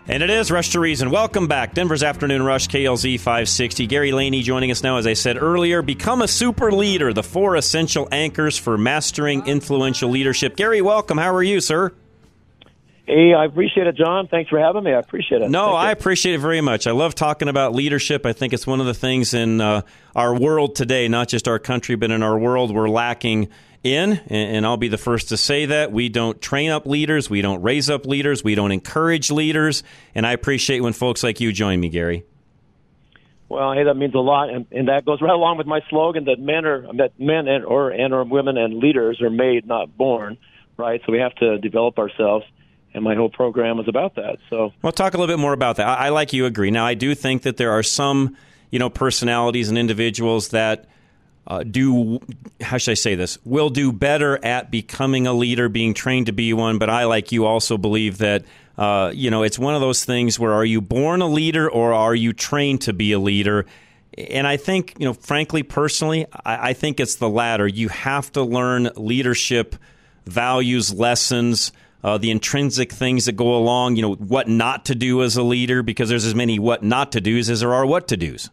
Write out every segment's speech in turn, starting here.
And it is Rush to Reason. Welcome back. Denver's Afternoon Rush, KLZ 560. Gary Laney joining us now, as I said earlier. Become a super leader, the 4 essential anchors for mastering influential leadership. Gary, welcome. How are you, sir? Hey, I appreciate it, John. Thanks for having me. I appreciate it. No, I appreciate it very much. I love talking about leadership. I think it's one of the things in our world today, not just our country, but in our world, we're lacking in, and I'll be the first to say that. We don't train up leaders, we don't raise up leaders, we don't encourage leaders, and I appreciate when folks like you join me, Gary. Well, hey, that means a lot, and that goes right along with my slogan that men or women and leaders are made, not born, right? So we have to develop ourselves, and my whole program is about that. So, well, talk a little bit more about that. I like you agree. Now, I do think that there are some, personalities and individuals that how should I say this, will do better at becoming a leader, being trained to be one. But I, like you, also believe that, it's one of those things where are you born a leader or are you trained to be a leader? And I think, frankly, personally, I think it's the latter. You have to learn leadership values, lessons, the intrinsic things that go along, what not to do as a leader, because there's as many what not to do's as there are what to do's.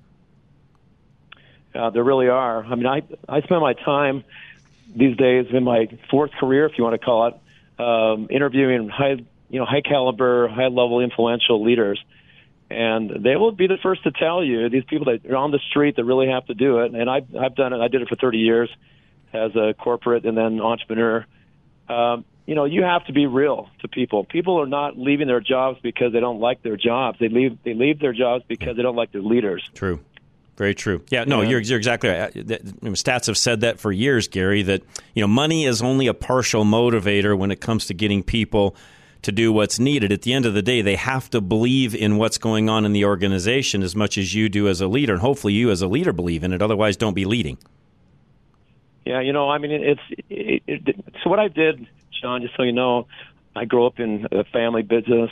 There really are. I mean, I spend my time these days in my fourth career, if you want to call it, interviewing high caliber, high level, influential leaders, and they will be the first to tell you, these people that are on the street that really have to do it. And I've done it. I did it for 30 years as a corporate and then entrepreneur. You have to be real to people. People are not leaving their jobs because they don't like their jobs. They leave their jobs because they don't like their leaders. True. Very true. Yeah, no, you're exactly right. Stats have said that for years, Gary, that money is only a partial motivator when it comes to getting people to do what's needed. At the end of the day, they have to believe in what's going on in the organization as much as you do as a leader, and hopefully you as a leader believe in it. Otherwise, don't be leading. Yeah, I mean, so what I did, John, just so you know, I grew up in a family business.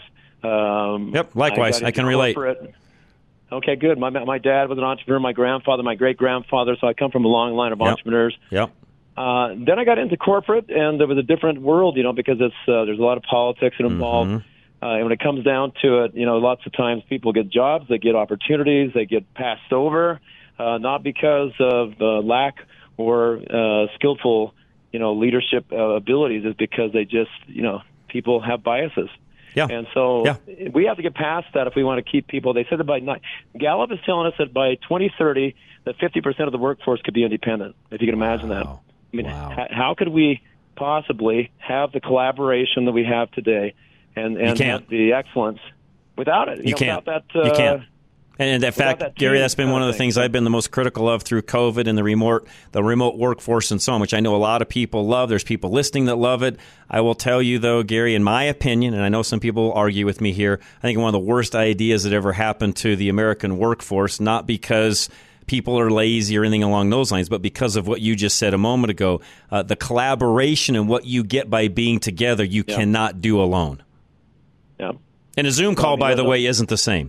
Yep, likewise, I can relate. Okay, good. My dad was an entrepreneur, my grandfather, my great-grandfather, so I come from a long line of entrepreneurs. Yep. Then I got into corporate, and there was a different world, because there's a lot of politics involved. Mm-hmm. And when it comes down to it, lots of times people get jobs, they get opportunities, they get passed over, not because of lack or skillful, leadership abilities, it's because they just, people have biases. Yeah. And so we have to get past that if we want to keep people. They said that Gallup is telling us that by 2030, that 50% of the workforce could be independent, if you can imagine that. I mean, how could we possibly have the collaboration that we have today and have the excellence without it? You can't. Without that, you can't. And in fact, Gary, that's been one of the things I've been the most critical of through COVID and the remote workforce and so on, which I know a lot of people love. There's people listening that love it. I will tell you, though, Gary, in my opinion, and I know some people will argue with me here, I think one of the worst ideas that ever happened to the American workforce, not because people are lazy or anything along those lines, but because of what you just said a moment ago, the collaboration and what you get by being together, you cannot do alone. Yeah. And a Zoom call, by the way, isn't the same.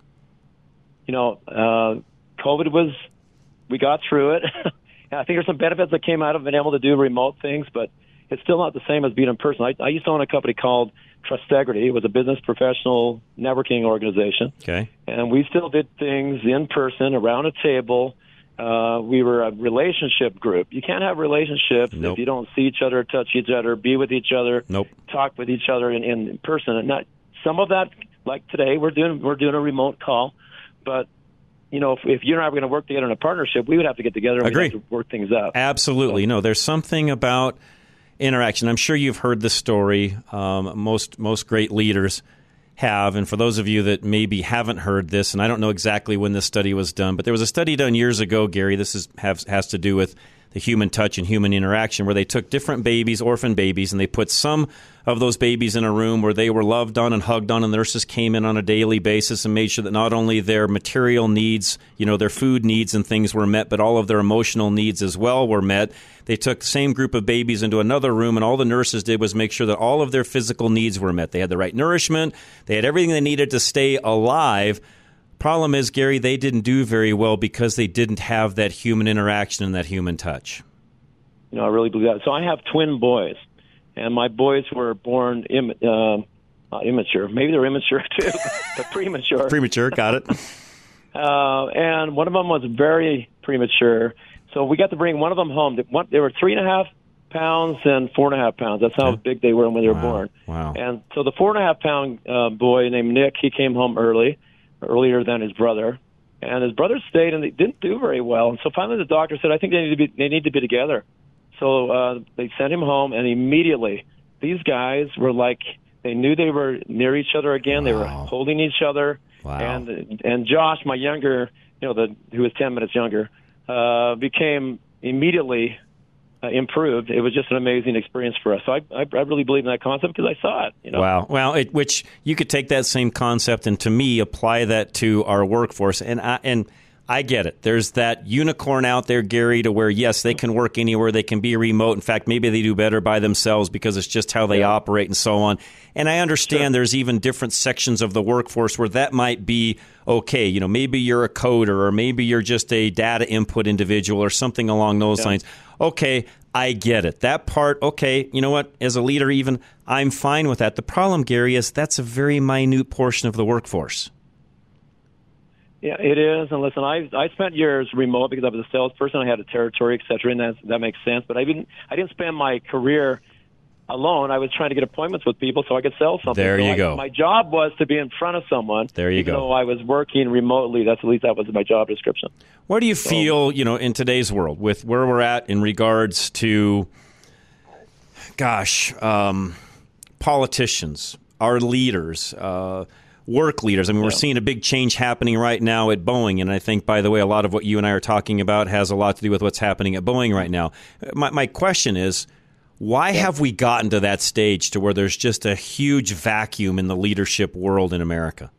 COVID we got through it. I think there's some benefits that came out of being able to do remote things, but it's still not the same as being in person. I used to own a company called Trustegrity. It was a business professional networking organization. Okay. And we still did things in person around a table. We were a relationship group. You can't have relationships if you don't see each other, touch each other, be with each other, talk with each other in person. And not some of that, like today, we're doing a remote call. But, if you and I were going to work together in a partnership, we would have to get together and we'd have to work things out. Absolutely. No, there's something about interaction. I'm sure you've heard the story. Most great leaders have. And for those of you that maybe haven't heard this, and I don't know exactly when this study was done, but there was a study done years ago, Gary. This has to do with the human touch and human interaction, where they took different babies, orphan babies, and they put some of those babies in a room where they were loved on and hugged on, and nurses came in on a daily basis and made sure that not only their material needs, their food needs and things were met, but all of their emotional needs as well were met. They took the same group of babies into another room, and all the nurses did was make sure that all of their physical needs were met. They had the right nourishment. They had everything they needed to stay alive. Problem is, Gary, they didn't do very well because they didn't have that human interaction and that human touch. I really believe that. So I have twin boys, and my boys were born immature. Maybe they're immature too, but premature. Premature, got it. And one of them was very premature. So we got to bring one of them home. They were 3.5 pounds and 4.5 pounds. That's how big they were when they were born. Wow. And so the 4.5 pound boy named Nick, he came home earlier than his brother. And his brother stayed, and they didn't do very well. And so finally the doctor said, I think they need to be together. So they sent him home, and immediately these guys were like, they knew they were near each other again. Wow. They were holding each other. Wow. And Josh, my younger, who was 10 minutes younger, became immediately improved. It was just an amazing experience for us. So I really believe in that concept because I saw it. Wow. Well, which you could take that same concept and, to me, apply that to our workforce. And I get it. There's that unicorn out there, Gary, to where, yes, they can work anywhere. They can be remote. In fact, maybe they do better by themselves because it's just how they operate and so on. And I understand there's even different sections of the workforce where that might be okay. Maybe you're a coder, or maybe you're just a data input individual or something along those lines. Okay, I get it. That part, okay, you know what? As a leader even, I'm fine with that. The problem, Gary, is that's a very minute portion of the workforce. Yeah, it is. And listen, I spent years remote because I was a salesperson. I had a territory, et cetera, and that makes sense. But I didn't spend my career alone. I was trying to get appointments with people so I could sell something. There you go. My job was to be in front of someone. There you even go. though I was working remotely, that was my job description. Where do you feel, in today's world with where we're at in regards to, politicians, our leaders, work leaders? I mean, we're seeing a big change happening right now at Boeing. And I think, by the way, a lot of what you and I are talking about has a lot to do with what's happening at Boeing right now. My question is, why have we gotten to that stage to where there's just a huge vacuum in the leadership world in America?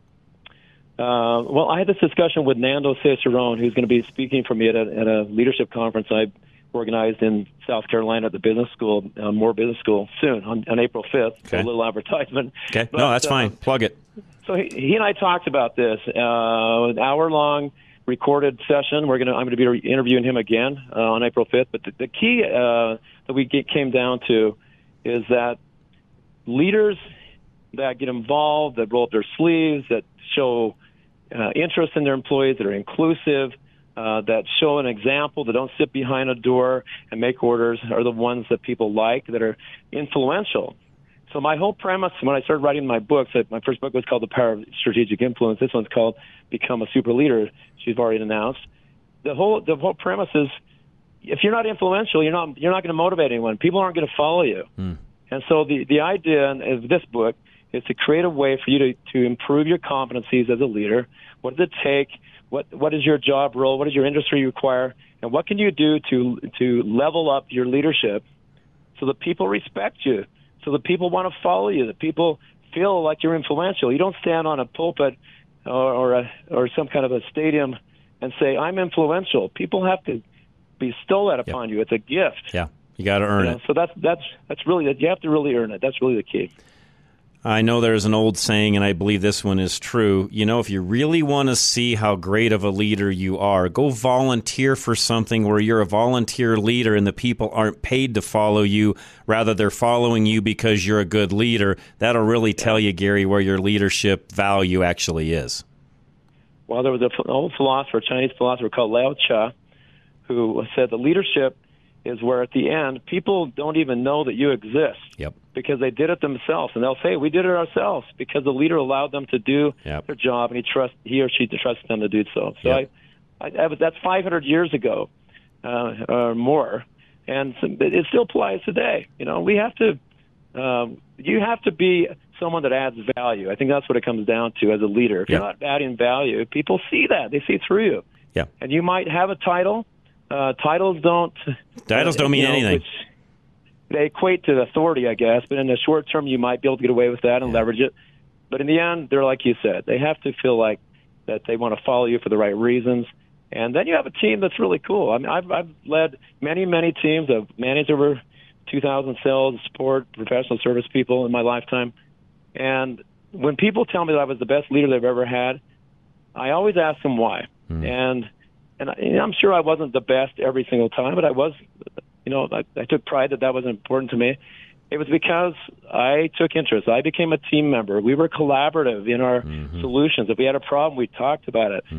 Well, I had this discussion with Nando Cicerone, who's going to be speaking for me at a leadership conference I organized in South Carolina at the business school, Moore Business School, soon on April 5th. Okay. So a little advertisement. Okay, no, that's fine. Plug it. So he and I talked about this, an hour-long recorded session. I'm going to be interviewing him again on April 5th. But the key that we came down to is that leaders that get involved, that roll up their sleeves, that show interest in their employees, that are inclusive, that show an example, that don't sit behind a door and make orders, are the ones that people like, that are influential. So my whole premise when I started writing my books, my first book was called The Power of Strategic Influence. This one's called Become a Super Leader, she's already announced. The whole premise is, if you're not influential, you're not going to motivate anyone. People aren't going to follow you. And so the idea of this book is to create a way for you to improve your competencies as a leader. What does it take? What is your job role? What does your industry require? And what can you do to level up your leadership so that people respect you, so that people want to follow you, that people feel like you're influential? You don't stand on a pulpit or some kind of a stadium and say, I'm influential. People have to bestow that upon you. It's a gift. Yeah, you got to earn it. So that's really, you have to really earn it. That's really the key. I know there's an old saying, and I believe this one is true. If you really want to see how great of a leader you are, go volunteer for something where you're a volunteer leader and the people aren't paid to follow you. Rather, they're following you because you're a good leader. That'll really tell you, Gary, where your leadership value actually is. Well, there was an old philosopher, Chinese philosopher called Lao Tzu, who said that leadership is where at the end people don't even know that you exist. Yep. Because they did it themselves, and they'll say, we did it ourselves, because the leader allowed them to do their job, and he or she trusts them to do so. So that's 500 years ago or more, and it still applies today. We have to you have to be someone that adds value. I think that's what it comes down to as a leader. If you're not adding value, people see that. They see through you. Yeah. And you might have a title. Titles don't mean anything. They equate to authority, I guess, but in the short term, you might be able to get away with that and leverage it. But in the end, they're like you said. They have to feel like that they want to follow you for the right reasons. And then you have a team that's really cool. I mean, I've led many, many teams. I've managed over 2,000 sales, support, professional service people in my lifetime. And when people tell me that I was the best leader they've ever had, I always ask them why. And I'm sure I wasn't the best every single time, but I was. I took pride that was important to me. It was because I took interest. I became a team member. We were collaborative in our solutions. If we had a problem, we talked about it.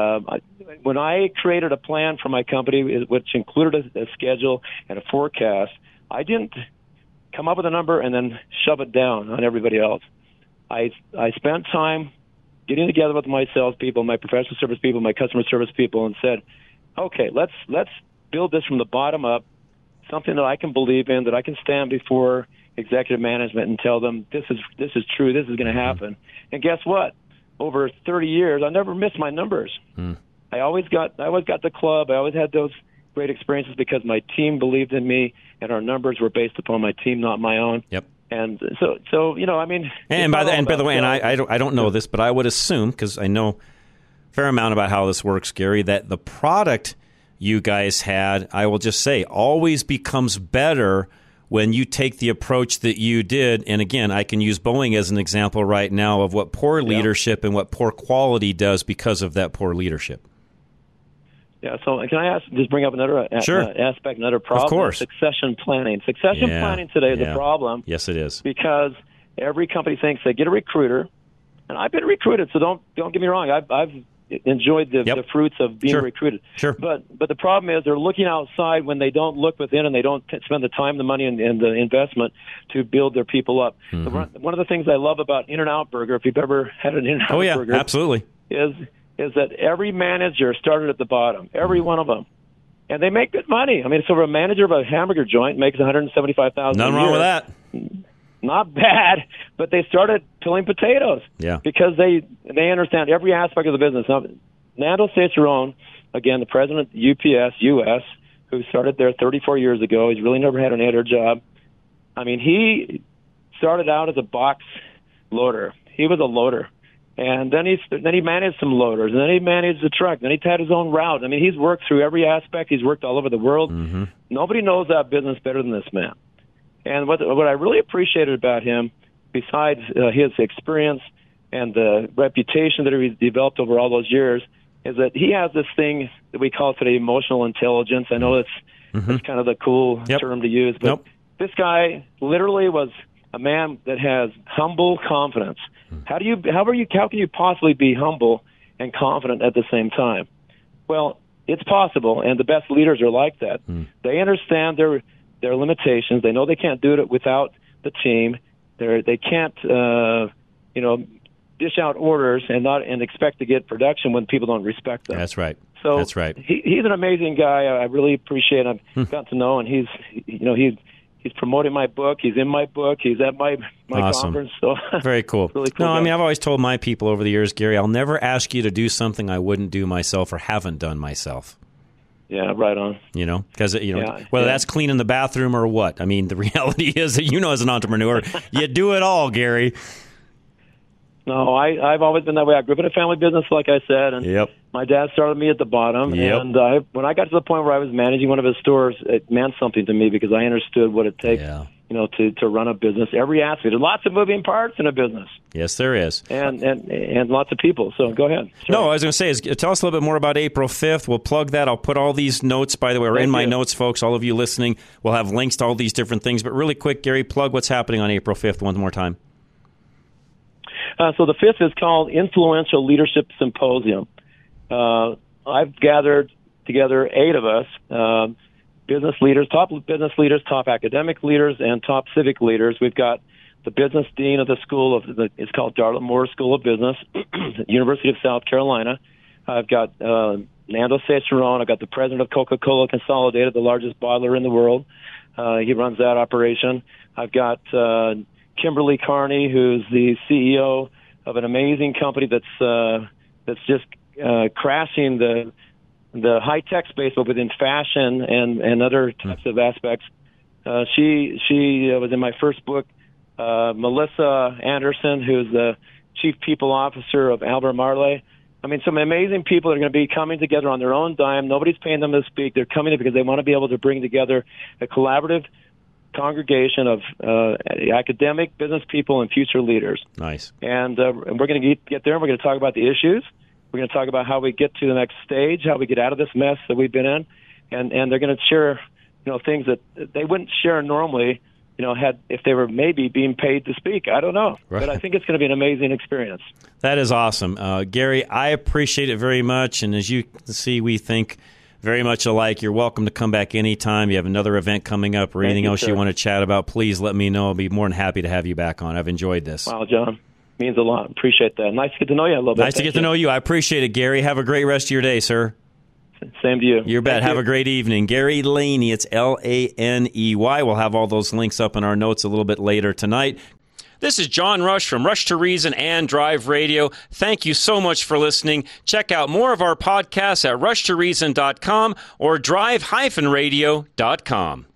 When I created a plan for my company, which included a schedule and a forecast, I didn't come up with a number and then shove it down on everybody else. I spent time getting together with my salespeople, my professional service people, my customer service people, and said, okay, let's build this from the bottom up, something that I can believe in, that I can stand before executive management and tell them this is true, this is going to happen. And guess what? Over 30 years, I never missed my numbers. I always got the club. I always had those great experiences because my team believed in me, and our numbers were based upon my team, not my own. Yep. And so I mean. And by the way, and I don't know this, but I would assume, because I know a fair amount about how this works, Gary, that the product you guys had, I will just say, always becomes better when you take the approach that you did. And again, I can use Boeing as an example right now of what poor leadership and what poor quality does because of that poor leadership. Yeah, so can I just bring up another aspect, another problem? Of course. Succession planning. Succession planning today is a problem. Yes, it is. Because every company thinks they get a recruiter, and I've been recruited, so don't get me wrong. I've enjoyed the fruits of being recruited. Sure. But the problem is they're looking outside when they don't look within, and they don't spend the time, the money, and the investment to build their people up. One of the things I love about In-N-Out Burger, if you've ever had an In-N-Out Burger, absolutely, is that every manager started at the bottom, every one of them. And they make good money. I mean, so a manager of a hamburger joint makes $175,000 Nothing wrong with that. Not bad, but they started peeling potatoes. Yeah. Because they understand every aspect of the business. Now, Nando Cesarone, again, the president of UPS US, who started there 34 years ago, he's really never had an editor job. I mean, he started out as a box loader. He was a loader. And then he managed some loaders, and then he managed the truck. Then he had his own route. I mean, he's worked through every aspect. He's worked all over the world. Nobody knows that business better than this man. And what I really appreciated about him, besides his experience and the reputation that he's developed over all those years, is that he has this thing that we call today emotional intelligence. I know that's kind of the cool term to use, but this guy literally was a man that has humble confidence. How can you possibly be humble and confident at the same time? Well, it's possible, and the best leaders are like that. They understand their limitations. They know they can't do it without the team. They can't dish out orders and expect to get production when people don't respect them. That's right. So that's right. He's an amazing guy. I really appreciate him. I've gotten to know, and he's promoting my book. He's in my book. He's at my awesome. conference. So very cool. Really cool. No, guy. I mean, I've always told my people over the years, Gary, I'll never ask you to do something I wouldn't do myself or haven't done myself. Yeah, right on. Because whether that's cleaning the bathroom or what. I mean, the reality is that as an entrepreneur, you do it all, Gary. No, I've always been that way. I grew up in a family business, like I said, and my dad started me at the bottom. And when I got to the point where I was managing one of his stores, it meant something to me because I understood what it takes, to run a business. Every aspect. There's lots of moving parts in a business. Yes, there is, and lots of people. So go ahead. Sorry. No, I was going to say, tell us a little bit more about April 5th. We'll plug that. I'll put all these notes, by the way, in my notes, folks. All of you listening, we'll have links to all these different things. But really quick, Gary, plug what's happening on April 5th one more time. So the 5th is called Influential Leadership Symposium. I've gathered together 8 of us, business leaders, top academic leaders, and top civic leaders. We've got the business dean of the school it's called Dartmouth Moore School of Business, University of South Carolina. I've got Nando Cesarone. I've got the president of Coca-Cola Consolidated, the largest bottler in the world. He runs that operation. I've got Kimberly Carney, who's the CEO of an amazing company that's just crashing the high-tech space, but within fashion and other types of aspects. She was in my first book. Melissa Anderson, who's the Chief People Officer of Albert Marley. I mean, some amazing people are going to be coming together on their own dime. Nobody's paying them to speak. They're coming in because they want to be able to bring together a collaborative congregation of academic, business people, and future leaders. Nice. And we're going to get there, and we're going to talk about the issues. We're going to talk about how we get to the next stage, how we get out of this mess that we've been in, and they're going to share, things that they wouldn't share normally if they were maybe being paid to speak. I don't know. Right. But I think it's going to be an amazing experience. That is awesome. Gary, I appreciate it very much. And as you can see, we think very much alike. You're welcome to come back anytime. You have another event coming up or anything else you want to chat about, please let me know. I'll be more than happy to have you back on. I've enjoyed this. Wow, John. Means a lot. Appreciate that. Nice to get to know you a little bit. Nice to get to know you. I appreciate it, Gary. Have a great rest of your day, sir. Same to you. You bet. Have a great evening. Gary Laney, it's Laney. We'll have all those links up in our notes a little bit later tonight. This is John Rush from Rush to Reason and Drive Radio. Thank you so much for listening. Check out more of our podcasts at rushtoreason.com or drive-radio.com.